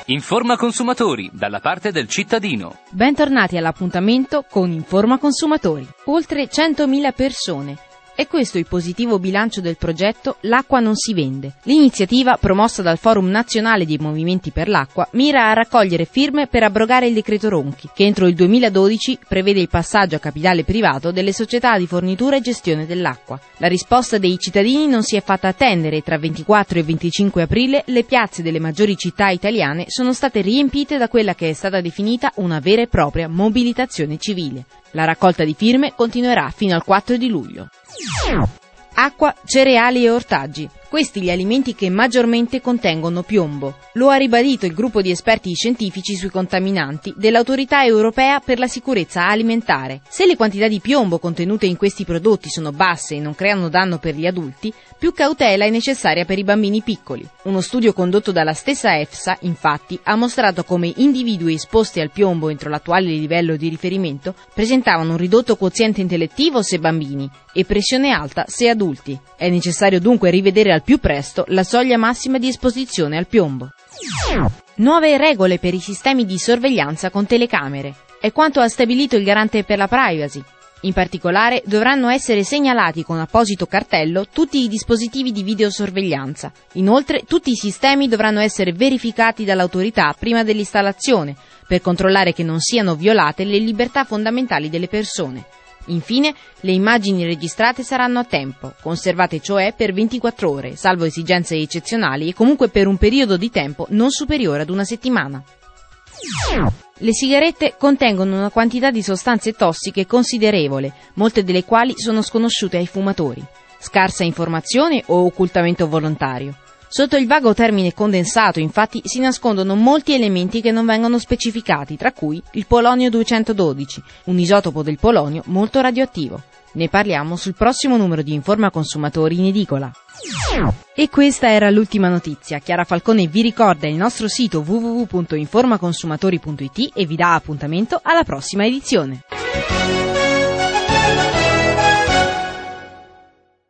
Informa consumatori, dalla parte del cittadino. Bentornati all'appuntamento con Informa Consumatori. Oltre 100.000 persone. È questo il positivo bilancio del progetto L'acqua non si vende. L'iniziativa, promossa dal Forum Nazionale dei Movimenti per l'Acqua, mira a raccogliere firme per abrogare il decreto Ronchi, che entro il 2012 prevede il passaggio a capitale privato delle società di fornitura e gestione dell'acqua. La risposta dei cittadini non si è fatta attendere e tra 24 e 25 aprile le piazze delle maggiori città italiane sono state riempite da quella che è stata definita una vera e propria mobilitazione civile. La raccolta di firme continuerà fino al 4 di luglio. Acqua, cereali e ortaggi. Questi gli alimenti che maggiormente contengono piombo. Lo ha ribadito il gruppo di esperti scientifici sui contaminanti dell'Autorità Europea per la Sicurezza Alimentare. Se le quantità di piombo contenute in questi prodotti sono basse e non creano danno per gli adulti, più cautela è necessaria per i bambini piccoli. Uno studio condotto dalla stessa EFSA, infatti, ha mostrato come individui esposti al piombo entro l'attuale livello di riferimento presentavano un ridotto quoziente intellettivo se bambini e pressione alta se adulti. È necessario dunque rivedere al più presto la soglia massima di esposizione al piombo. Nuove regole per i sistemi di sorveglianza con telecamere. È quanto ha stabilito il Garante per la Privacy. In particolare dovranno essere segnalati con apposito cartello tutti i dispositivi di videosorveglianza. Inoltre tutti i sistemi dovranno essere verificati dall'autorità prima dell'installazione per controllare che non siano violate le libertà fondamentali delle persone. Infine, le immagini registrate saranno a tempo, conservate cioè per 24 ore, salvo esigenze eccezionali e comunque per un periodo di tempo non superiore ad una settimana. Le sigarette contengono una quantità di sostanze tossiche considerevole, molte delle quali sono sconosciute ai fumatori. Scarsa informazione o occultamento volontario? Sotto il vago termine condensato, infatti, si nascondono molti elementi che non vengono specificati, tra cui il polonio 212, un isotopo del polonio molto radioattivo. Ne parliamo sul prossimo numero di Informa Consumatori in edicola. E questa era l'ultima notizia. Chiara Falcone vi ricorda il nostro sito www.informaconsumatori.it e vi dà appuntamento alla prossima edizione.